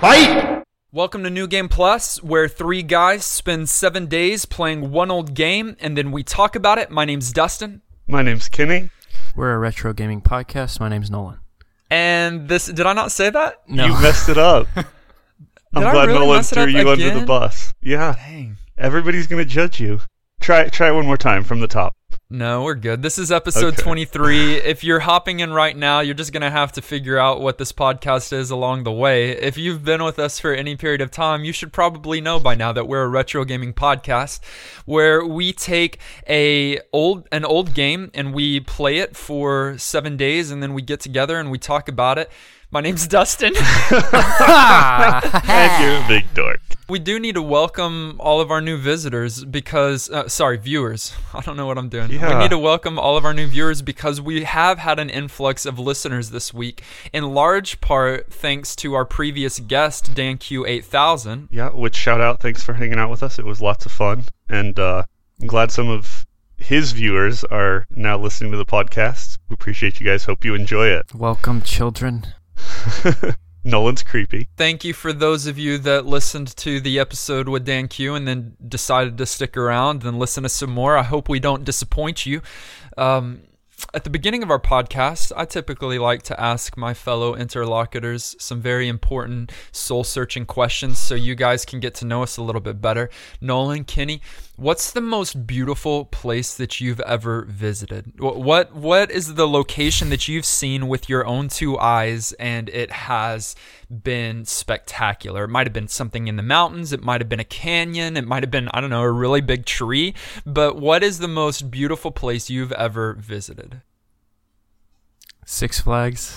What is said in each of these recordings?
Fight! Welcome to New Game Plus, where three guys spend 7 days playing one old game, and then we talk about it. My name's Dustin. My name's Kenny. We're a retro gaming podcast. My name's Nolan. And this, did I not say that? No. You messed it up. I'm glad really Nolan mess it threw up you under again? the bus. Yeah. Dang. Everybody's going to judge you. Try it one more time from the top. No, we're good. This is episode Okay. 23. If you're hopping in right now, you're just going to have to figure out what this podcast is along the way. If you've been with us for any period of time, you should probably know by now that we're a retro gaming podcast where we take an old game and we play it for 7 days, and then we get together and we talk about it. My name's Dustin. And you're a big dork. We do need to welcome all of our new visitors because, viewers. I don't know what I'm doing. Yeah. We need to welcome all of our new viewers because we have had an influx of listeners this week, in large part thanks to our previous guest, DanQ8000. Yeah, which shout out. Thanks for hanging out with us. It was lots of fun. And I'm glad some of his viewers are now listening to the podcast. We appreciate you guys. Hope you enjoy it. Welcome, children. Nolan's creepy. Thank you for those of you that listened to the episode with Dan Q and then decided to stick around and listen to some more. I hope we don't disappoint you. At the beginning of our podcast, I typically like to ask my fellow interlocutors some very important soul-searching questions so you guys can get to know us a little bit better. Nolan, Kenny, what's the most beautiful place that you've ever visited? What is the location that you've seen with your own two eyes and it has been spectacular? It might have been something in the mountains, it might have been a canyon, it might have been, I don't know, a really big tree, but what is the most beautiful place you've ever visited? Six Flags.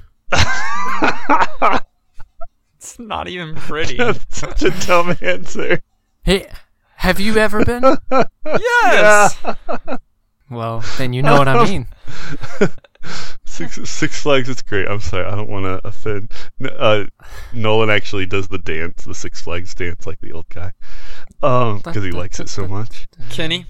It's not even pretty. That's such a dumb answer. Hey, have you ever been? Yes! Well, then you know what I mean. Six Flags, it's great. I'm sorry, I don't want to offend. Nolan actually does the dance, the Six Flags dance, like the old guy, because he likes it so much. Kenny?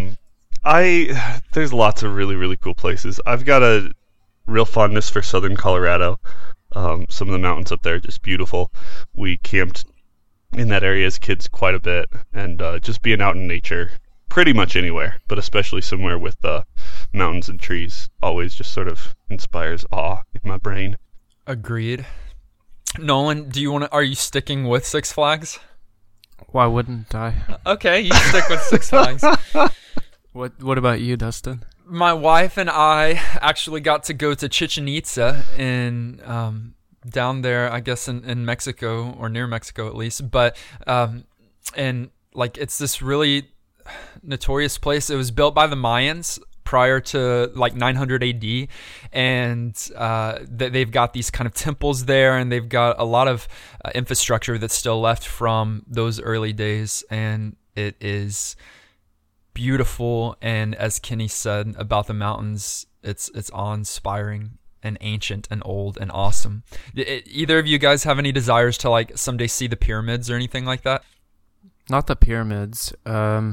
There's lots of really, really cool places. I've got a real fondness for southern Colorado. Some of the mountains up there are just beautiful. We camped in that area as kids quite a bit, and just being out in nature pretty much anywhere, but especially somewhere with mountains and trees always just sort of inspires awe in my brain. Agreed. Nolan, are you sticking with Six Flags? Why wouldn't I? Okay, you stick with Six Flags. What about you, Dustin? My wife and I actually got to go to Chichen Itza in down there, I guess in Mexico, or near Mexico at least. But and like it's this really notorious place. It was built by the Mayans prior to like 900 AD, and they've got these kind of temples there, and they've got a lot of infrastructure that's still left from those early days, and it is beautiful. And as Kenny said about the mountains, it's awe-inspiring and ancient and old and awesome. Either of you guys have any desires to like someday see the pyramids or anything like that? Not the pyramids. I'll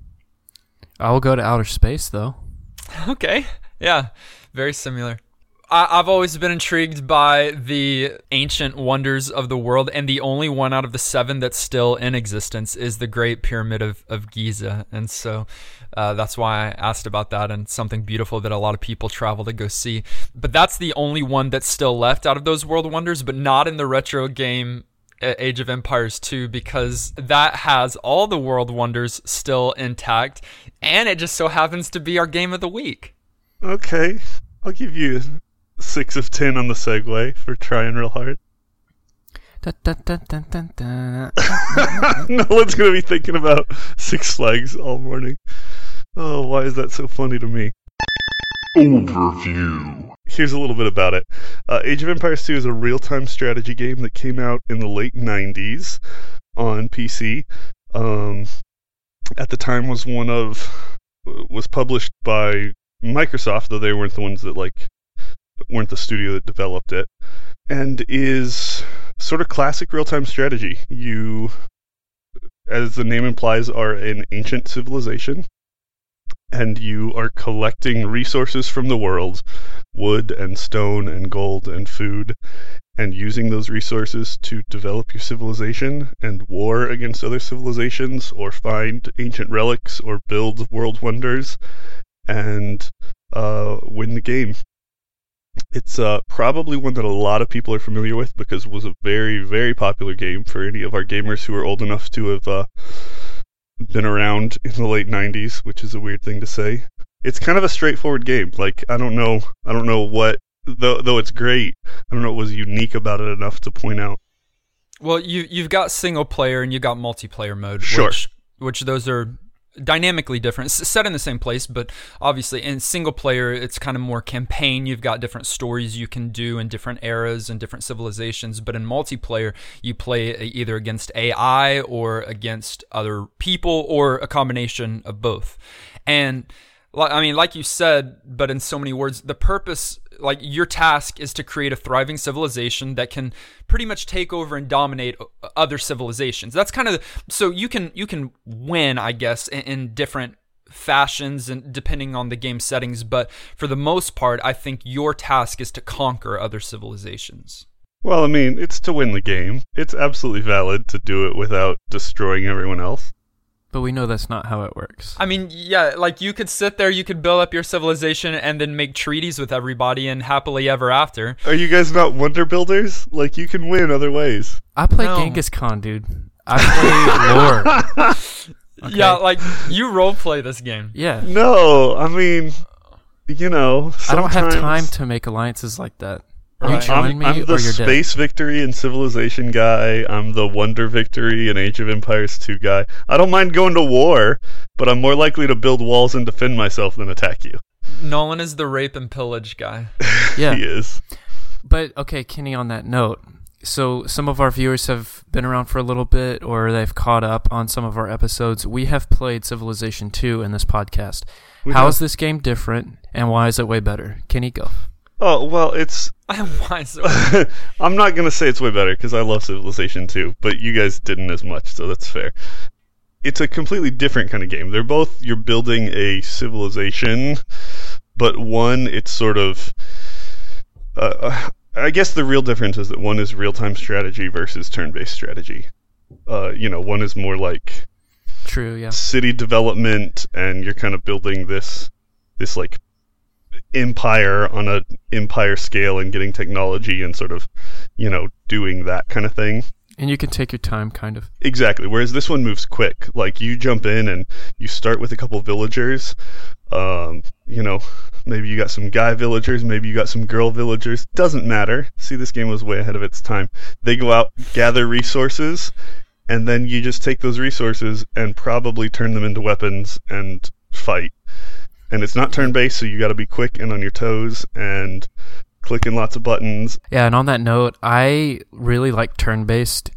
go to outer space, though. Okay. Yeah. Very similar. I've always been intrigued by the ancient wonders of the world, and the only one out of the 7 that's still in existence is the Great Pyramid of Giza. And so that's why I asked about that, and something beautiful that a lot of people travel to go see. But that's the only one that's still left out of those world wonders, but not in the retro game Age of Empires 2, because that has all the world wonders still intact, and it just so happens to be our game of the week. Okay, I'll give you 6 of 10 on the segue for trying real hard. No one's going to be thinking about Six Flags all morning. Oh, why is that so funny to me? Overview. Here's a little bit about it. Age of Empires 2 is a real-time strategy game that came out in the late 90s on PC. At the time was published by Microsoft, though they weren't the ones that weren't the studio that developed it, and is sort of classic real-time strategy. You, as the name implies, are an ancient civilization, and you are collecting resources from the world, wood and stone and gold and food, and using those resources to develop your civilization and war against other civilizations, or find ancient relics, or build world wonders, and win the game. It's probably one that a lot of people are familiar with because it was a very, very popular game for any of our gamers who are old enough to have been around in the late 90s, which is a weird thing to say. It's kind of a straightforward game. Like, I don't know what, though it's great, I don't know what was unique about it enough to point out. Well, you've got single player and you've got multiplayer mode, Sure. which those are dynamically different. It's set in the same place, but obviously in single player it's kind of more campaign. You've got different stories you can do in different eras and different civilizations, but in multiplayer you play either against AI or against other people or a combination of both. And I mean, like you said, but in so many words, the purpose, like your task is to create a thriving civilization that can pretty much take over and dominate other civilizations. That's kind of, so you can win, I guess, in different fashions and depending on the game settings. But for the most part, I think your task is to conquer other civilizations. Well, I mean, it's to win the game. It's absolutely valid to do it without destroying everyone else. But we know that's not how it works. I mean, yeah, like you could sit there, you could build up your civilization and then make treaties with everybody and happily ever after. Are you guys not wonder builders? Like, you can win other ways. I play No. Genghis Khan, dude. I play lore. Okay. Yeah, like you role play this game. Yeah. No, I mean, you know, I don't have sometimes- time to make alliances like that. You Right. join me I'm the or you're dead. space victory and civilization guy. I'm the wonder victory and Age of Empires 2 guy. I don't mind going to war, but I'm more likely to build walls and defend myself than attack you. Nolan is the rape and pillage guy. Yeah. He is. But okay, Kenny, on that note, so some of our viewers have been around for a little bit or they've caught up on some of our episodes. We have played Civilization 2 in this podcast. How is this game different and why is it way better? Kenny, go. Oh, well, it's... Why is it? I'm not going to say it's way better, because I love Civilization 2, but you guys didn't as much, so that's fair. It's a completely different kind of game. They're both, you're building a civilization, but one, it's sort of... I guess the real difference is that one is real-time strategy versus turn-based strategy. One is more like... True, yeah. city development, and you're kind of building this like empire on a empire scale and getting technology and sort of, doing that kind of thing. And you can take your time, kind of. Exactly. Whereas this one moves quick. Like, you jump in and you start with a couple villagers. Maybe you got some guy villagers, maybe you got some girl villagers. Doesn't matter. See, this game was way ahead of its time. They go out, gather resources, and then you just take those resources and probably turn them into weapons and fight. And it's not turn-based, so you got to be quick and on your toes and clicking lots of buttons. Yeah, and on that note, I really like turn-based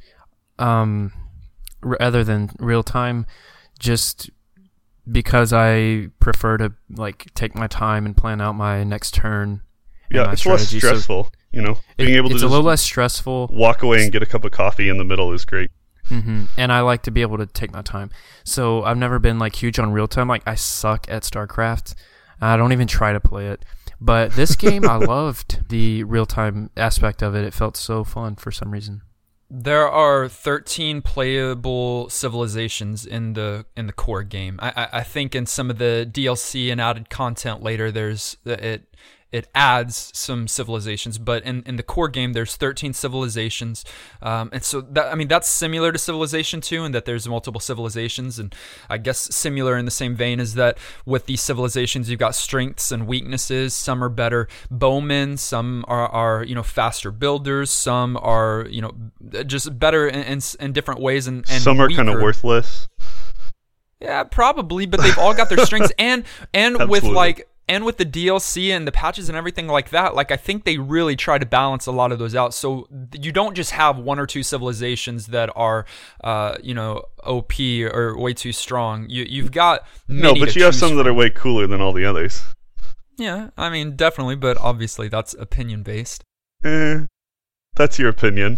rather than real-time, just because I prefer to take my time and plan out my next turn. Yeah, it's less stressful, Being able to it's just a little less stressful. walk away and get a cup of coffee in the middle is great. Mm-hmm. And I like to be able to take my time. So I've never been huge on real time. I suck at StarCraft. I don't even try to play it. But this game, I loved the real time aspect of it. It felt so fun for some reason. There are 13 playable civilizations in the core game. I think in some of the DLC and added content later, it adds some civilizations, but in the core game there's 13 civilizations, and so that's similar to Civilization 2 in that there's multiple civilizations, and I guess similar in the same vein is that with these civilizations you've got strengths and weaknesses. Some are better bowmen, some are faster builders, some are just better in different ways, and some are kind of worthless. Yeah, probably, but they've all got their strengths, and Absolutely. with the DLC and the patches and everything like that, I think they really try to balance a lot of those out. So you don't just have one or two civilizations that are, OP or way too strong. You've got many. No, but you have some that are way cooler than all the others. Yeah, I mean, definitely, but obviously that's opinion based. That's your opinion.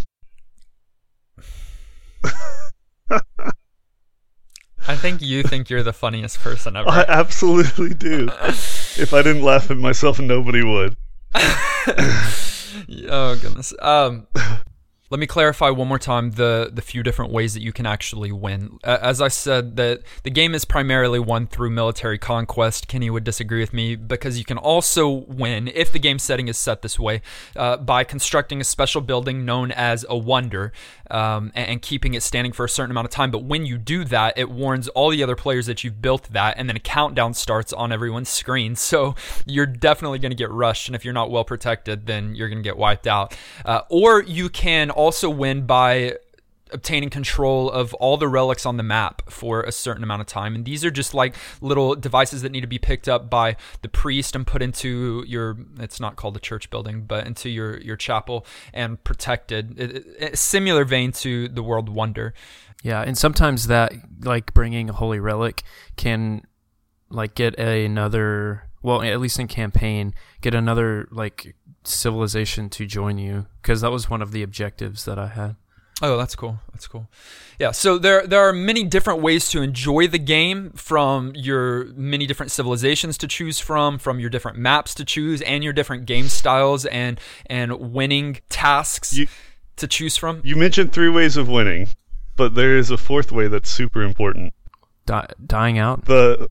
I think you think you're the funniest person ever. I absolutely do. If I didn't laugh at myself, nobody would. Oh goodness. Let me clarify one more time the few different ways that you can actually win. As I said, that the game is primarily won through military conquest. Kenny would disagree with me because you can also win, if the game setting is set this way, by constructing a special building known as a wonder and keeping it standing for a certain amount of time. But when you do that, it warns all the other players that you've built that, and then a countdown starts on everyone's screen. So you're definitely going to get rushed, and if you're not well protected, then you're going to get wiped out. Or you can also win by obtaining control of all the relics on the map for a certain amount of time. And these are just like little devices that need to be picked up by the priest and put into your, it's not called a church building, but into your chapel and protected. Similar vein to the World Wonder. Yeah, and sometimes that, like bringing a holy relic, can like get another, well, at least in campaign, get another like civilization to join you, because that was one of the objectives that I had. Oh, that's cool. That's cool. Yeah, so there are many different ways to enjoy the game, from your many different civilizations to choose from your different maps to choose, and your different game styles and winning tasks to choose from. You mentioned 3 ways of winning, but there is a 4th way that's super important. Dying out?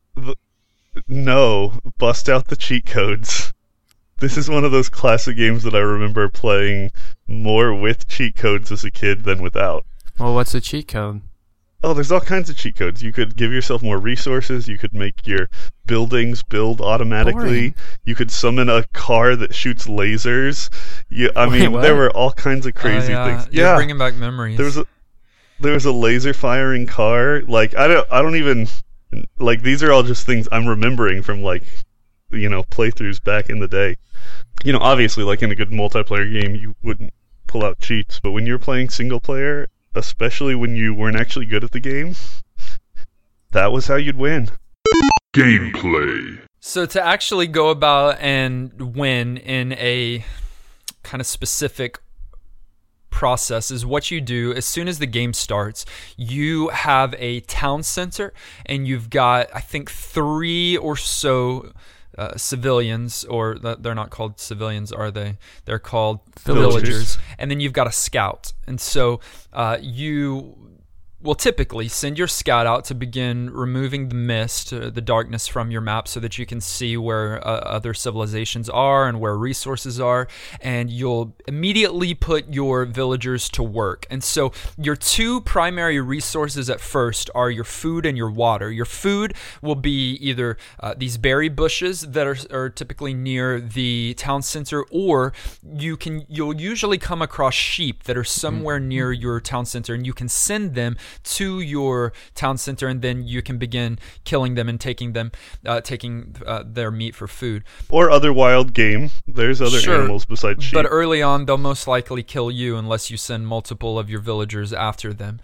No, bust out the cheat codes. This is one of those classic games that I remember playing more with cheat codes as a kid than without. Well, what's a cheat code? Oh, there's all kinds of cheat codes. You could give yourself more resources. You could make your buildings build automatically. Boring. You could summon a car that shoots lasers. There were all kinds of crazy things. You're bringing back memories. There was a laser firing car. Like I don't even like, these are all just things I'm remembering from like, playthroughs back in the day. Obviously, like in a good multiplayer game, you wouldn't pull out cheats, but when you're playing single player, especially when you weren't actually good at the game, that was how you'd win. Gameplay. So to actually go about and win in a kind of specific process is what you do as soon as the game starts. You have a town center, and you've got, I think, 3 or so civilians, or they're not called civilians, are they? They're called villagers. And then you've got a scout. And so you will typically send your scout out to begin removing the mist, the darkness from your map, so that you can see where other civilizations are and where resources are, and you'll immediately put your villagers to work. And so your 2 primary resources at first are your food and your water. Your food will be either these berry bushes that are typically near the town center, or you'll usually come across sheep that are somewhere near your town center, and you can send them to your town center, and then you can begin killing them and taking their meat for food. Or other wild game. There's other animals besides sheep. But early on, they'll most likely kill you unless you send multiple of your villagers after them.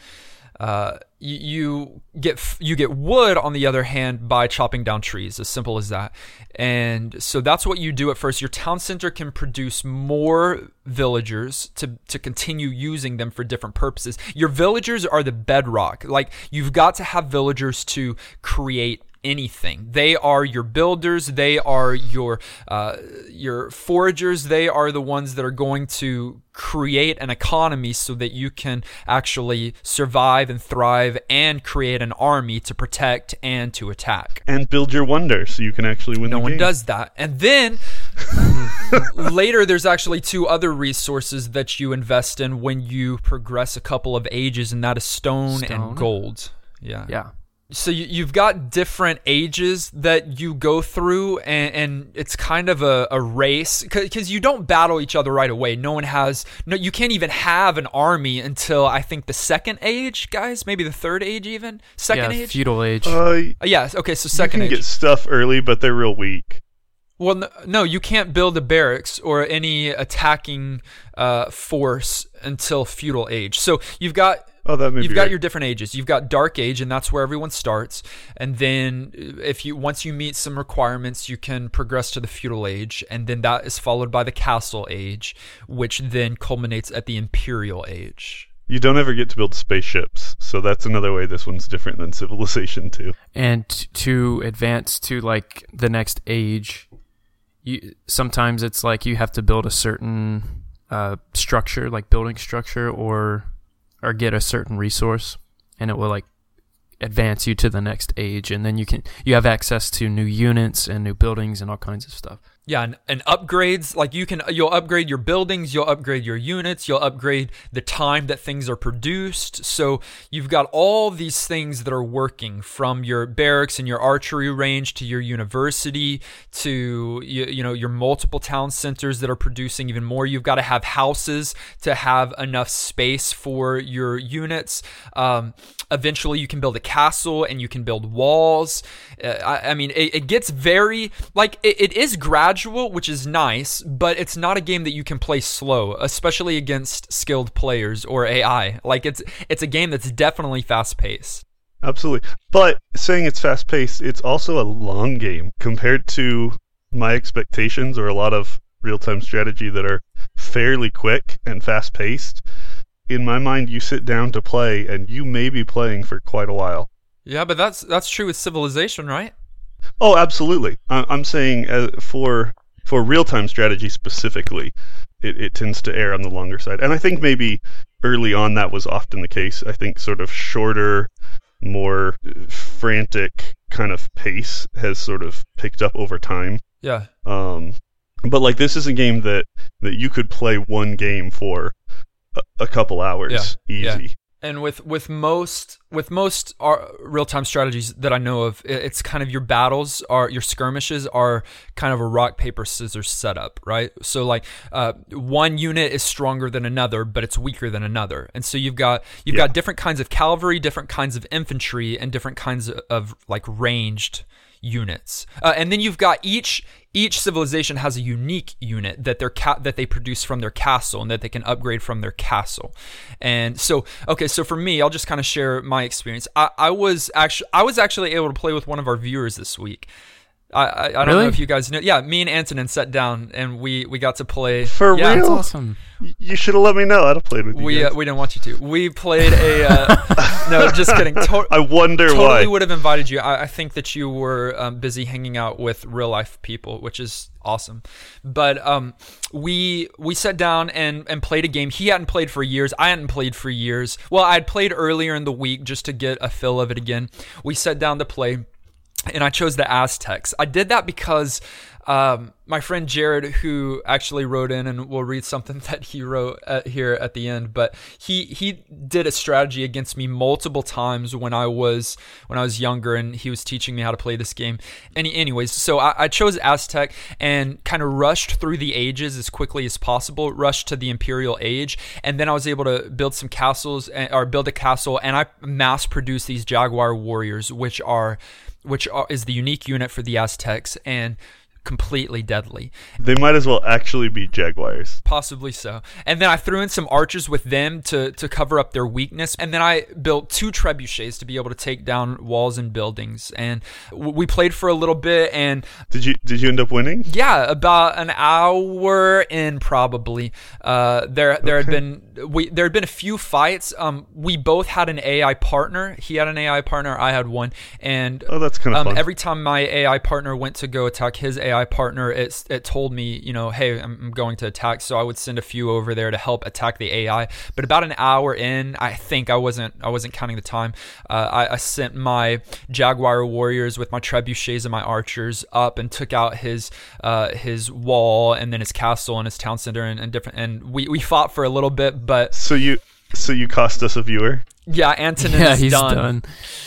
You get wood, on the other hand, by chopping down trees, as simple as that. And so that's what you do at first. Your town center can produce more villagers to continue using them for different purposes. Your villagers are the bedrock. Like, you've got to have villagers to create anything. They are your builders. They are your foragers. They are the ones that are going to create an economy so that you can actually survive and thrive and create an army to protect and to attack. And build your wonder so you can actually win the game. No one does that. And then later there's actually 2 other resources that you invest in when you progress a couple of ages, and that is stone and gold. Yeah. So you've got different ages that you go through, and it's kind of a race, because you don't battle each other right away. You can't even have an army until, I think, the 2nd age, guys, maybe the 3rd age even? Second age? Feudal age. Yeah, okay, so 2nd age. You can get stuff early, but they're real weak. Well, no, you can't build a barracks or any attacking force until feudal age. So you've got your different ages. You've got Dark Age, and that's where everyone starts. And then once you meet some requirements, you can progress to the Feudal Age, and then that is followed by the Castle Age, which then culminates at the Imperial Age. You don't ever get to build spaceships, so that's another way this one's different than Civilization 2. And to advance to like the next age, sometimes it's like you have to build a certain structure, like building structure, or get a certain resource, and it will like advance you to the next age, and then you have access to new units and new buildings and all kinds of stuff. Yeah, and upgrades, like you'll upgrade your buildings, you'll upgrade your units, you'll upgrade the time that things are produced. So you've got all these things that are working, from your barracks and your archery range to your university to your multiple town centers that are producing even more. You've got to have houses to have enough space for your units. Eventually you can build a castle and you can build walls. I mean, it gets very, like, it is gradual, which is nice, but it's not a game that you can play slow, especially against skilled players or AI. Like, it's a game that's definitely fast-paced. Absolutely. But saying it's fast-paced, it's also a long game compared to my expectations, or a lot of real-time strategy that are fairly quick and fast-paced. In my mind, you sit down to play, and you may be playing for quite a while. Yeah, but that's true with Civilization, right? Oh, absolutely. I'm saying for real-time strategy specifically, it tends to err on the longer side. And I think maybe early on that was often the case. I think sort of shorter, more frantic kind of pace has sort of picked up over time. Yeah. But like, this is a game that you could play one game for a couple hours, easy. Yeah. And with most real-time strategies that I know of, it's kind of your skirmishes are kind of a rock, paper, scissors setup, right? So like one unit is stronger than another, but it's weaker than another. And so you've got different kinds of cavalry, different kinds of infantry, and different kinds of like ranged units. And then you've got each civilization has a unique unit that they produce from their castle and that they can upgrade from their castle. And so for me, I'll just kind of share my experience. I was actually able to play with one of our viewers this week. I don't know if you guys know. Yeah, me and Antonin sat down and we got to play. For real? That's awesome. You should have let me know. I'd have played with you guys. We didn't want you to. We played no, just kidding. I wonder why. Totally would have invited you. I think that you were busy hanging out with real life people, which is awesome. But we sat down and played a game. He hadn't played for years. I hadn't played for years. Well, I had played earlier in the week just to get a feel of it again. We sat down to play, and I chose the Aztecs. I did that because my friend Jared, who actually wrote in, and we'll read something that he wrote here at the end, but he did a strategy against me multiple times when I was younger, and he was teaching me how to play this game. Anyways, so I chose Aztec and kind of rushed through the ages as quickly as possible, rushed to the Imperial Age, and then I was able to build some castles, or build a castle, and I mass-produced these Jaguar warriors, which is the unique unit for the Aztecs, and completely deadly. They might as well actually be Jaguars. Possibly so. And then I threw in some archers with them to cover up their weakness. And then I built 2 trebuchets to be able to take down walls and buildings. And we played for a little bit. And did you end up winning? Yeah, about an hour in, probably. There had been a few fights. We both had an AI partner. He had an AI partner. I had one. And that's kind of fun. Every time my AI partner went to go attack his AI partner, it told me, hey, I'm going to attack. So I would send a few over there to help attack the AI. But about an hour in, I think I wasn't counting the time. I sent my Jaguar warriors with my trebuchets and my archers up and took out his wall and then his castle and his town center and different. And we fought for a little bit, but so you cost us a viewer. Yeah, Antonin's he's done.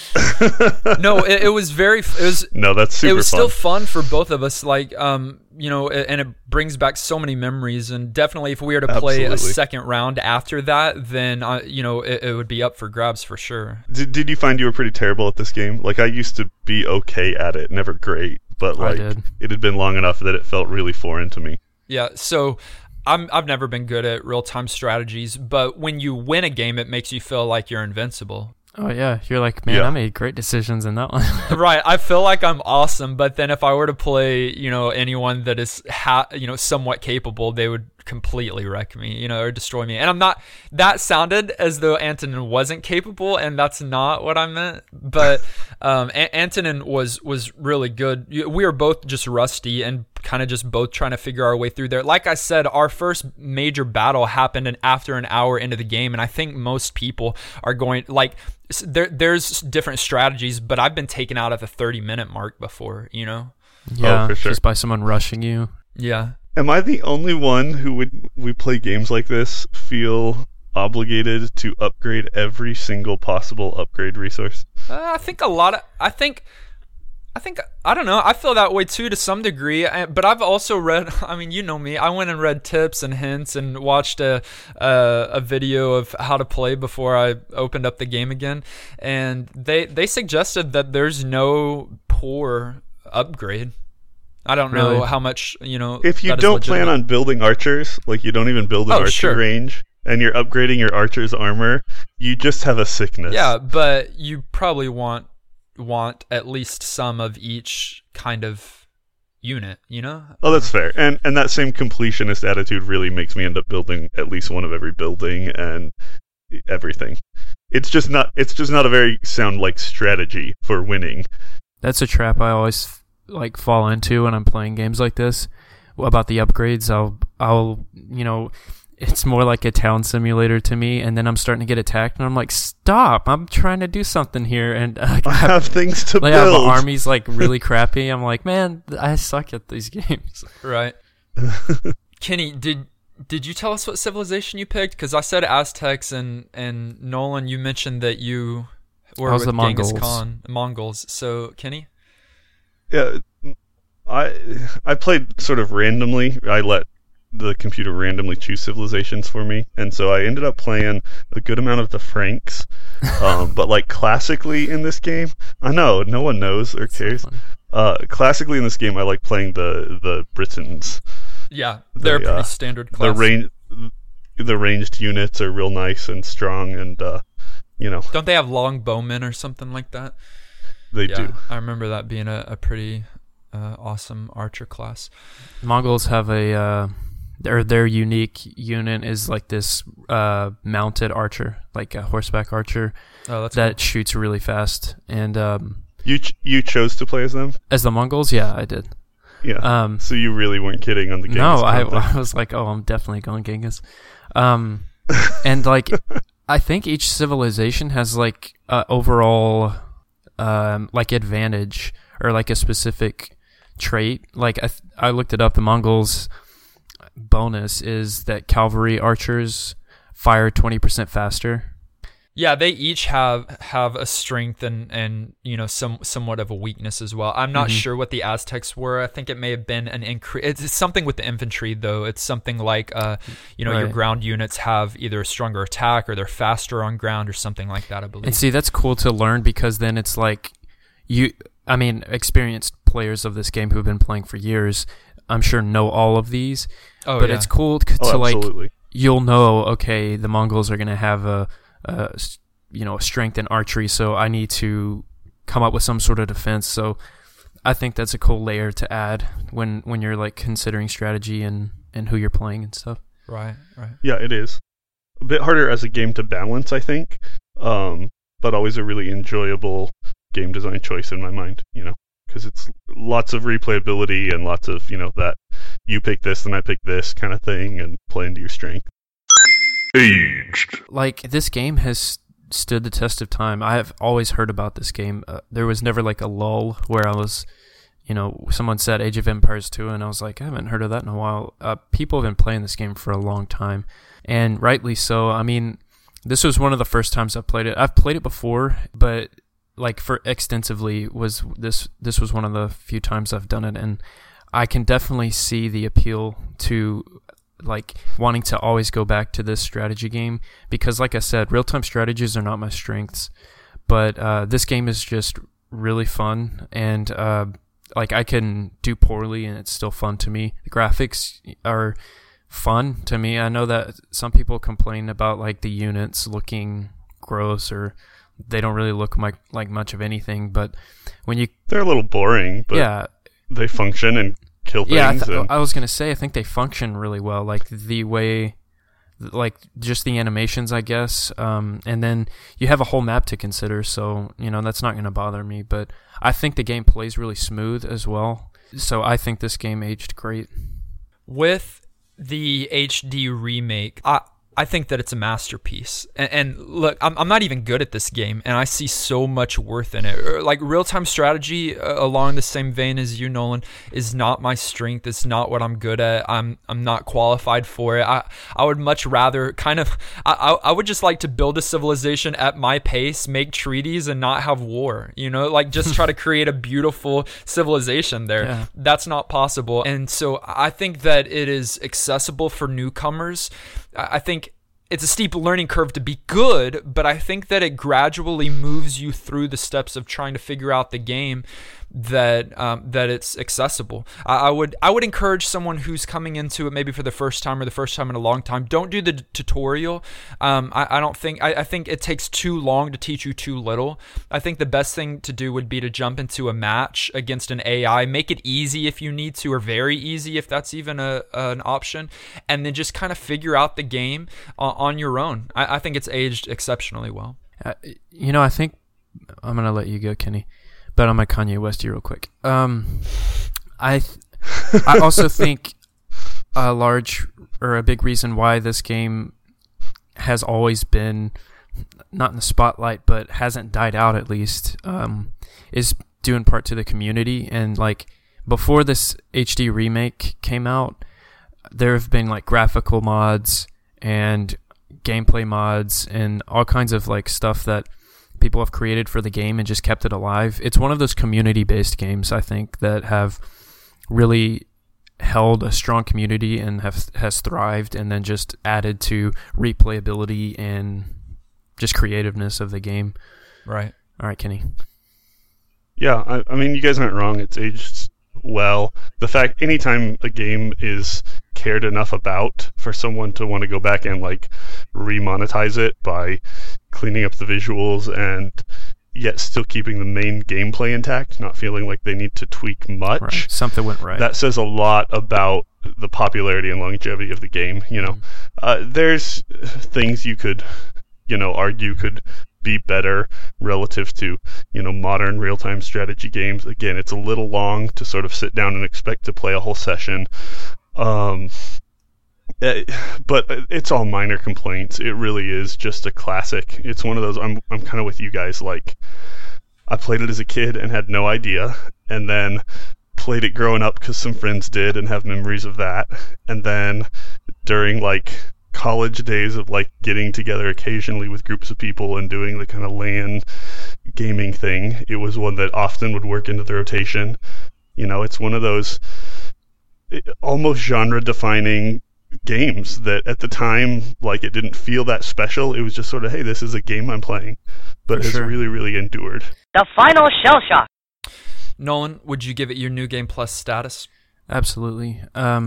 No, it was no, that's super. It was fun. still fun for both of us, like and it brings back so many memories. And definitely, if we were to play a second round after that, then it would be up for grabs for sure. Did you find you were pretty terrible at this game? Like, I used to be okay at it, never great, but like it had been long enough that it felt really foreign to me. Yeah, so I've never been good at real-time strategies, but when you win a game, it makes you feel like you're invincible. Oh yeah, you're like, man, I made great decisions in that one. Right, I feel like I'm awesome, but then if I were to play, anyone that is somewhat capable, they would completely wreck me, or destroy me. And I'm not. That sounded as though Antonin wasn't capable, and that's not what I meant. But Antonin was really good. We were both just rusty, and kind of just both trying to figure our way through there. Like I said, our first major battle happened after an hour into the game, and I think most people are going like there's different strategies, but I've been taken out at the 30-minute mark before, you know? Yeah, for sure. Just by someone rushing you. Yeah. Am I the only one who would we play games like this feel obligated to upgrade every single possible upgrade resource? I think I don't know. I feel that way too to some degree, but I've also read. I mean, you know me. I went and read tips and hints and watched a video of how to play before I opened up the game again, and they suggested that there's no poor upgrade. I don't know how much, you know. If you don't plan on building archers, like you don't even build an archer range, and you're upgrading your archer's armor, you just have a sickness. Yeah, but you probably want at least some of each kind of unit, you know? Oh, that's fair. And that same completionist attitude really makes me end up building at least one of every building and everything. It's just not a very sound like strategy for winning. That's a trap I always like fall into when I'm playing games like this. About the upgrades, I'll you know, it's more like a town simulator to me, and then I'm starting to get attacked, and I'm like, stop! I'm trying to do something here, and I have things to build. I have armies like really crappy. I'm like, man, I suck at these games. Right. Kenny, did you tell us what civilization you picked? Because I said Aztecs, and Nolan, you mentioned that you were with the Genghis Mongols. Khan, Mongols. So, Kenny? Yeah, I played sort of randomly. I let the computer randomly choose civilizations for me, and so I ended up playing a good amount of the Franks. But like classically in this game, I know no one knows or cares. Classically in this game, I like playing the Britons. Yeah, they're pretty standard class. The ranged units are real nice and strong, and you know. Don't they have long bowmen or something like that? They do. I remember that being a pretty awesome archer class. Mongols have their unique unit is like this mounted archer, like a horseback archer that cool. shoots really fast. And you chose to play as them? As the Mongols, yeah, I did. Yeah. So you really weren't kidding on the Genghis No, Khan I was like, oh, I'm definitely going Genghis. And like, I think each civilization has like overall like advantage or like a specific trait. Like I looked it up. The Mongols' bonus is that cavalry archers fire 20% faster. Yeah, they each have a strength and you know somewhat of a weakness as well. I'm not sure what the Aztecs were. I think it may have been an increase. It's something with the infantry though. It's something like your ground units have either a stronger attack or they're faster on ground or something like that, I believe. And see, that's cool to learn because then it's like experienced players of this game who have been playing for years, I'm sure know all of these. But it's cool to like you'll know, okay, the Mongols are going to have a strength in archery, so I need to come up with some sort of defense. So I think that's a cool layer to add when you're like considering strategy and who you're playing and stuff. Right. Yeah, it is a bit harder as a game to balance, I think, but always a really enjoyable game design choice in my mind, you know, because it's lots of replayability and lots of, you know, that you pick this and I pick this kind of thing and play into your strength. Aged. Like, this game has stood the test of time. I have always heard about this game. There was never like a lull where I was, you know, someone said Age of Empires 2 and I was like, I haven't heard of that in a while. People have been playing this game for a long time, and rightly so. I mean, this was one of the first times I've played it. I've played it before, but like for extensively this was one of the few times I've done it, and I can definitely see the appeal to like wanting to always go back to this strategy game because, like I said, real-time strategies are not my strengths, but this game is just really fun, and like I can do poorly and it's still fun to me. The graphics are fun to me. I know that some people complain about like the units looking gross or they don't really look like much of anything, but they're a little boring, but yeah, they function and kill things. Yeah, I was gonna say I think they function really well, like the way, like just the animations, I guess. And then you have a whole map to consider, so you know that's not gonna bother me. But I think the game plays really smooth as well. So I think this game aged great. With the HD remake, I think that it's a masterpiece. And look, I'm not even good at this game, and I see so much worth in it. Like, real-time strategy, along the same vein as you, Nolan, is not my strength. It's not what I'm good at. I'm not qualified for it. I would much rather I would just like to build a civilization at my pace, make treaties, and not have war. Like, just try to create a beautiful civilization there. Yeah. That's not possible. And so I think that it is accessible for newcomers. I think it's a steep learning curve to be good, but I think that it gradually moves you through the steps of trying to figure out the game that it's accessible. I would encourage someone who's coming into it maybe for the first time or the first time in a long time, don't do the tutorial. I think it takes too long to teach you too little. I think the best thing to do would be to jump into a match against an AI, make it easy if you need to, or very easy if that's even an option, and then just kind of figure out the game on your own. I think it's aged exceptionally well. I think I'm going to let you go, Kenny. But I'm going to Kanye West you real quick. I also think a big reason why this game has always been not in the spotlight, but hasn't died out at least, is due in part to the community. And like before this HD remake came out, there have been like graphical mods and gameplay mods and all kinds of like stuff that people have created for the game and just kept it alive. It's one of those community-based games, I think, that have really held a strong community and has thrived, and then just added to replayability and just creativeness of the game. Right. All right, Kenny. Yeah, I mean, you guys aren't wrong. It's aged well. The fact anytime a game is cared enough about for someone to want to go back and like remonetize it by cleaning up the visuals and yet still keeping the main gameplay intact, not feeling like they need to tweak much. Right. Something went right. That says a lot about the popularity and longevity of the game. There's things you could, argue could be better relative to, modern real-time strategy games. Again, it's a little long to sort of sit down and expect to play a whole session. But it's all minor complaints. It really is just a classic. It's one of those, I'm kind of with you guys, like, I played it as a kid and had no idea, and then played it growing up because some friends did and have memories of that, and then during, like, college days of, like, getting together occasionally with groups of people and doing the kind of LAN gaming thing, it was one that often would work into the rotation. It's one of those almost genre-defining games that at the time, like, it didn't feel that special. It was just sort of, hey, this is a game I'm playing, but it has really, really endured. The final shell shock. Nolan, would you give it your New Game Plus status? Absolutely.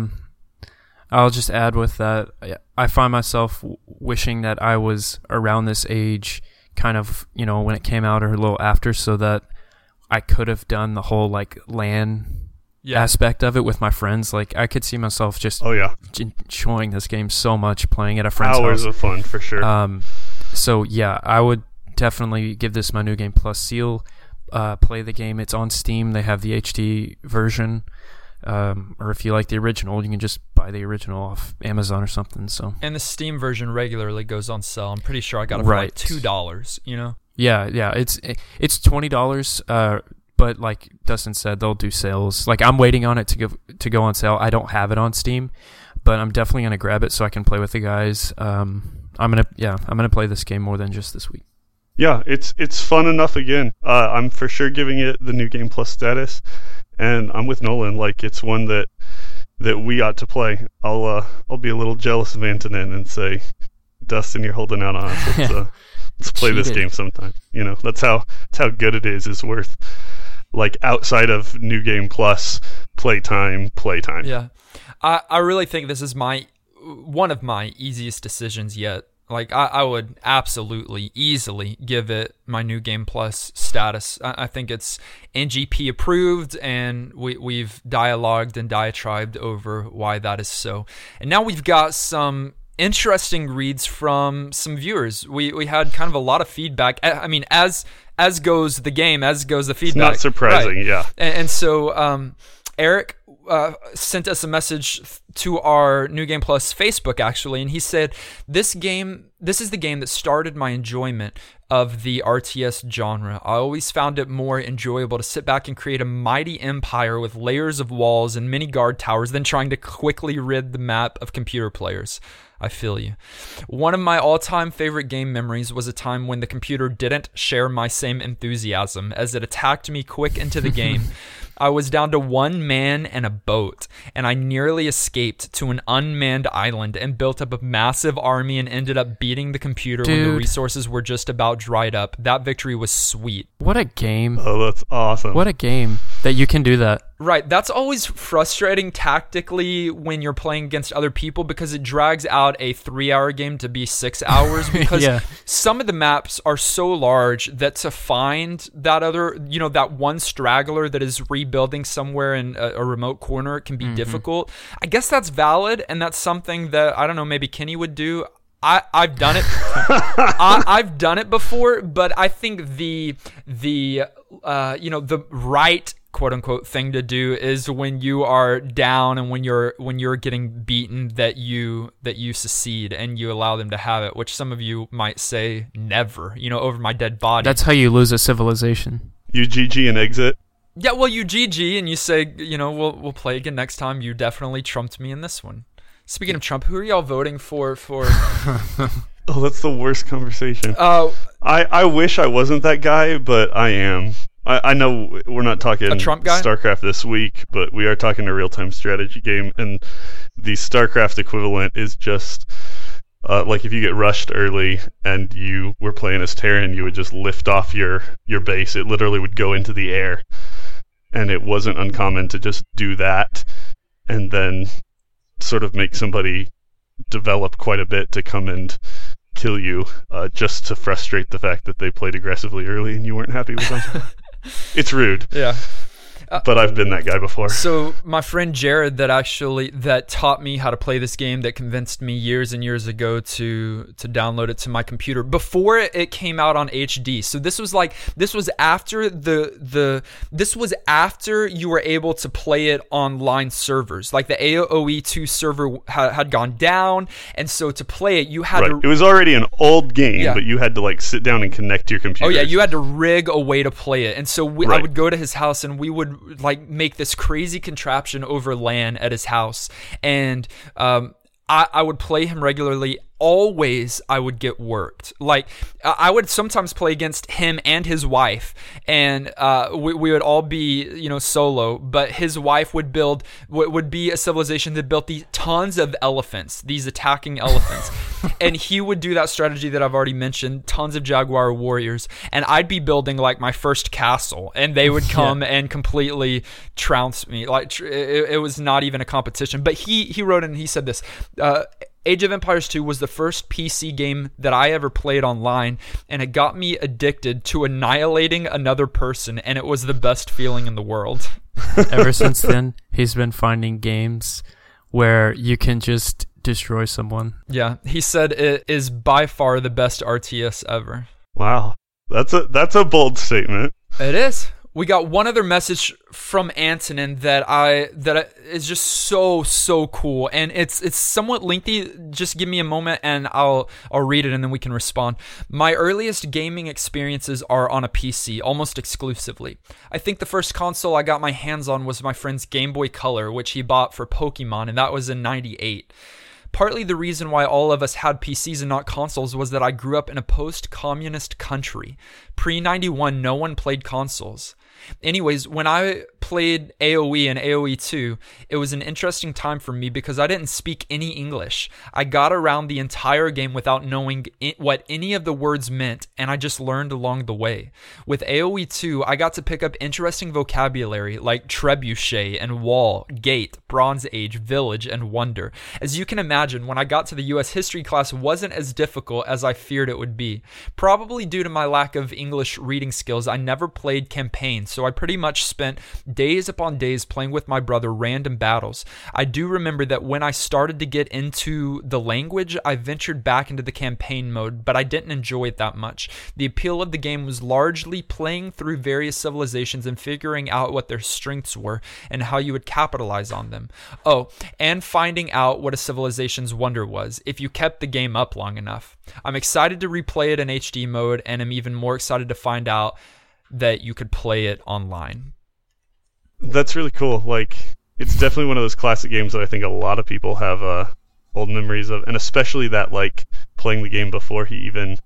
I'll just add with that, I find myself wishing that I was around this age, kind of, when it came out or a little after, so that I could have done the whole like LAN aspect of it with my friends. Like, I could see myself just enjoying this game so much, playing at a friend's hours house. of fun for sure. So yeah, I would definitely give this my New Game Plus seal. Play the game. It's on Steam. They have the HD version, or if you like the original, you can just buy the original off Amazon or something. So, and the Steam version regularly goes on sale. I'm pretty sure I got it for like $2. Yeah, it's $20. But like Dustin said, they'll do sales. Like, I'm waiting on it to go on sale. I don't have it on Steam, but I'm definitely gonna grab it so I can play with the guys. I'm gonna play this game more than just this week. Yeah, it's fun enough. Again, I'm for sure giving it the New Game Plus status, and I'm with Nolan. Like, it's one that we ought to play. I'll be a little jealous of Antonin and say, Dustin, you're holding out on us. Let's play this game sometime. That's how good it is worth, like, outside of New Game Plus playtime. Yeah, I really think this is one of my easiest decisions yet. Like, I would absolutely, easily give it my New Game Plus status. I think it's NGP approved, and we've dialogued and diatribed over why that is so. And now we've got some interesting reads from some viewers. We had kind of a lot of feedback. I mean, as goes the game, as goes the feedback. It's not surprising, right. Yeah. And so Eric sent us a message to our New Game Plus Facebook, actually, and he said, this is the game that started my enjoyment of the RTS genre. I always found it more enjoyable to sit back and create a mighty empire with layers of walls and many guard towers than trying to quickly rid the map of computer players. I feel you. One of my all-time favorite game memories was a time when the computer didn't share my same enthusiasm as it attacked me quick into the game. I was down to one man and a boat, and I nearly escaped to an unmanned island and built up a massive army and ended up beating the computer when the resources were just about dried up. That victory was sweet. What a game. Oh, that's awesome. What a game that you can do that. Right, that's always frustrating tactically when you're playing against other people because it drags out a 3-hour game to be 6 hours because some of the maps are so large that to find that that one straggler that is rebuilding somewhere in a remote corner can be difficult. I guess that's valid, and that's something that, I don't know, maybe Kenny would do. I've done it. I've done it before, but I think the right quote unquote thing to do is when you are down and when you're getting beaten that you succeed and you allow them to have it, which some of you might say never, over my dead body. That's how you lose a civilization. You GG and exit. Yeah, well, you GG and you say, we'll play again next time. You definitely trumped me in this one. Speaking of Trump, who are y'all voting for? Oh, that's the worst conversation. I wish I wasn't that guy, but I am. I know we're not talking a Trump guy? StarCraft this week, but we are talking a real-time strategy game, and the StarCraft equivalent is just like if you get rushed early and you were playing as Terran, you would just lift off your base. It literally would go into the air, and it wasn't uncommon to just do that and then sort of make somebody develop quite a bit to come and kill you just to frustrate the fact that they played aggressively early and you weren't happy with them. It's rude. Yeah. But I've been that guy before. So my friend Jared that taught me how to play this game, that convinced me years and years ago to download it to my computer before it came out on HD. So this was after this was after you were able to play it online servers. Like the AOE 2 server had gone down, and so to play it you had to. It was already an old game, but you had to sit down and connect your computer. Oh yeah, you had to rig a way to play it, and so I would go to his house and we would make this crazy contraption over LAN at his house, and I would play him regularly. Always I would get worked. I would sometimes play against him and his wife, and we would all be solo, but his wife would be a civilization that built these tons of elephants, these attacking elephants. And he would do that strategy that I've already mentioned, tons of Jaguar warriors, and I'd be building my first castle, and they would come and completely trounce me. It was not even a competition. But he wrote in and he said this, Age of Empires 2 was the first PC game that I ever played online, and it got me addicted to annihilating another person, and it was the best feeling in the world. Ever since then, he's been finding games where you can just destroy someone. Yeah, he said it is by far the best RTS ever. Wow, that's a bold statement. It is. We got one other message from Antonin that is just so cool, and it's somewhat lengthy. Just give me a moment and I'll read it and then we can respond. My earliest gaming experiences are on a PC, almost exclusively. I think the first console I got my hands on was my friend's Game Boy Color, which he bought for Pokemon, and that was in '98. Partly the reason why all of us had PCs and not consoles was that I grew up in a post-communist country. Pre-91, no one played consoles. Anyways, when I played AoE and AoE 2, it was an interesting time for me because I didn't speak any English. I got around the entire game without knowing what any of the words meant, and I just learned along the way. With AoE 2, I got to pick up interesting vocabulary like trebuchet and wall, gate, Bronze Age, village, and wonder. As you can imagine, imagine when I got to the US history class wasn't as difficult as I feared it would be. Probably due to my lack of English reading skills, I never played campaigns, so I pretty much spent days upon days playing with my brother random battles. I do remember that when I started to get into the language, I ventured back into the campaign mode, but I didn't enjoy it that much. The appeal of the game was largely playing through various civilizations and figuring out what their strengths were and how you would capitalize on them. Oh, and finding out what a civilization's wonder was, if you kept the game up long enough. I'm excited to replay it in HD mode, and I'm even more excited to find out that you could play it online. That's really cool. Like, it's definitely one of those classic games that I think a lot of people have old memories of, and especially that, like, playing the game before he even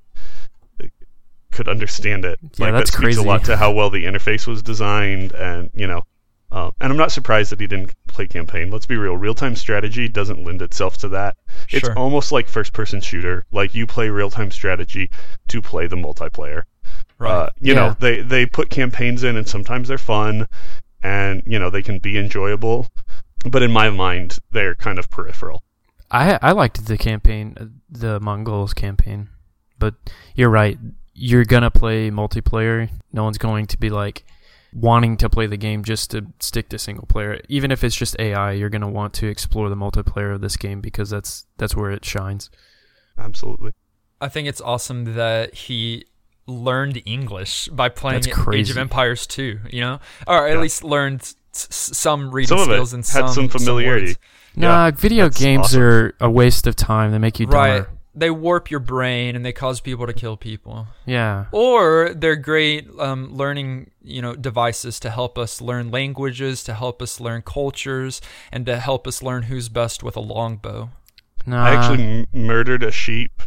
could understand it. Yeah, like, that's that speaks crazy. a lot to how well the interface was designed, and, you know, and I'm not surprised that he didn't play campaign. Let's be real. Real-time strategy doesn't lend itself to that. It's Sure. almost like first-person shooter. Like, you play real-time strategy to play the multiplayer. Right. You Yeah. know, they put campaigns in, and sometimes they're fun, and, you know, they can be enjoyable. But in my mind, they're kind of peripheral. I liked the campaign, the Mongols campaign, but you're right. You're gonna play multiplayer. No one's going to be like wanting to play the game just to stick to single player. Even if it's just AI, you're gonna want to explore the multiplayer of this game because that's where it shines. Absolutely. I think it's awesome that he learned English by playing That's Age crazy. of Empires 2, you know? Or at Yeah. least learned some reading Some of it skills and had some familiarity. words. Nah, video that's games awesome. are a waste of time. They make you dumber. Right. They warp your brain and they cause people to kill people. Yeah. Or they're great learning, devices to help us learn languages, to help us learn cultures, and to help us learn who's best with a longbow. Nah. I actually murdered a sheep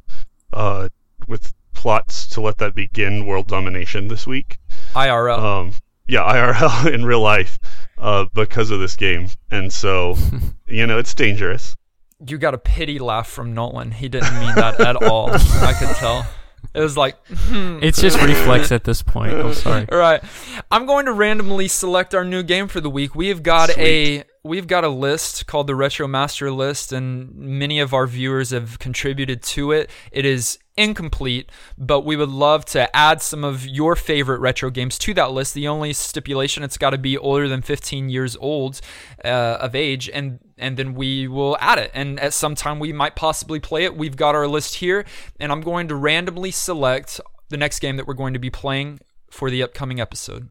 with plots to let that begin world domination this week. IRL. Yeah, IRL in real life because of this game. And so, it's dangerous. You got a pity laugh from Nolan. He didn't mean that at all. I could tell. It was like, It's just reflex at this point. I'm sorry. All right. I'm going to randomly select our new game for the week. We've got a list called the Retro Master List, and many of our viewers have contributed to it. It is incomplete, but we would love to add some of your favorite retro games to that list. The only stipulation, it's got to be older than 15 years old of age, and then we will add it. And at some time, we might possibly play it. We've got our list here, and I'm going to randomly select the next game that we're going to be playing for the upcoming episode.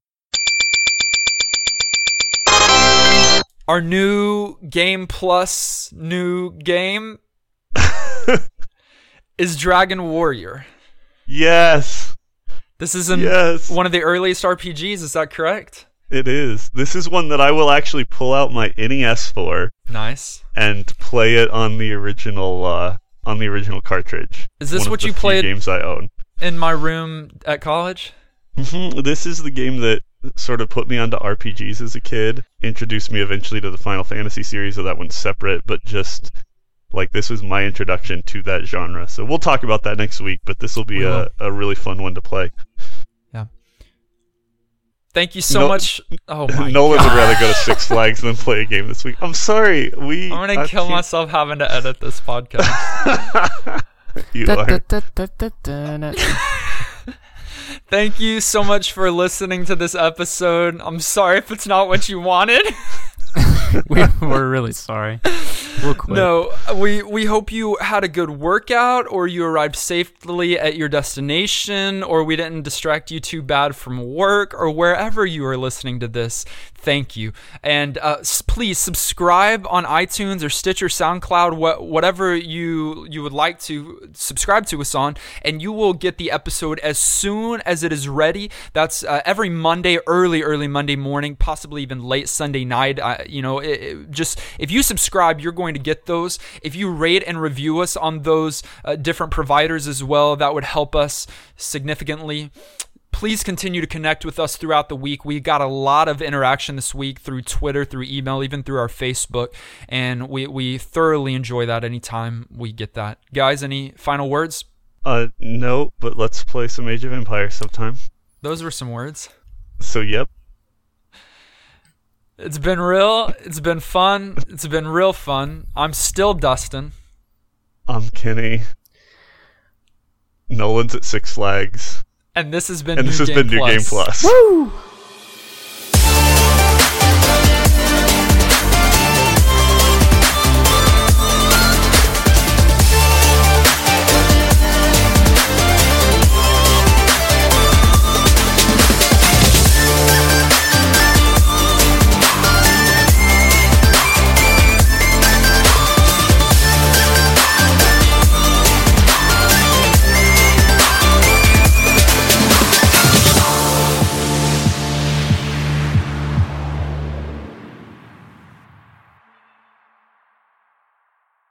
Our new Game Plus new game is Dragon Warrior. Yes. This is Yes. one of the earliest RPGs, is that correct? It is. This is one that I will actually pull out my NES for Nice. and play it on the original cartridge. Is this One of what the you few played games I own? in my room at college? This is the game that sort of put me onto RPGs as a kid, introduced me eventually to the Final Fantasy series, so that one's separate, but just, like, this was my introduction to that genre. So we'll talk about that next week, but this will be a really fun one to play. Yeah. Thank you so much. Oh my Nolan God. would rather go to Six Flags than play a game this week. I'm sorry. I'm going to kill myself having to edit this podcast. You are. Thank you so much for listening to this episode. I'm sorry if it's not what you wanted. We're really sorry. We'll quit. No, we hope you had a good workout, or you arrived safely at your destination, or we didn't distract you too bad from work, or wherever you are listening to this. Thank you. And please subscribe on iTunes or Stitcher, SoundCloud, whatever you would like to subscribe to us on, and you will get the episode as soon as it is ready. That's every Monday, early Monday morning, possibly even late Sunday night. Just if you subscribe, you're going to get those. If you rate and review us on those different providers as well, that would help us significantly. Please continue to connect with us throughout the week. We got a lot of interaction this week through Twitter, through email, even through our Facebook, and we thoroughly enjoy that anytime we get that. Guys, any final words? No, but let's play some Age of Empires sometime. Those were some words. So, yep. It's been real. It's been fun. It's been real fun. I'm still Dustin. I'm Kenny. Nolan's at Six Flags. And this has been New Game Plus. Woo!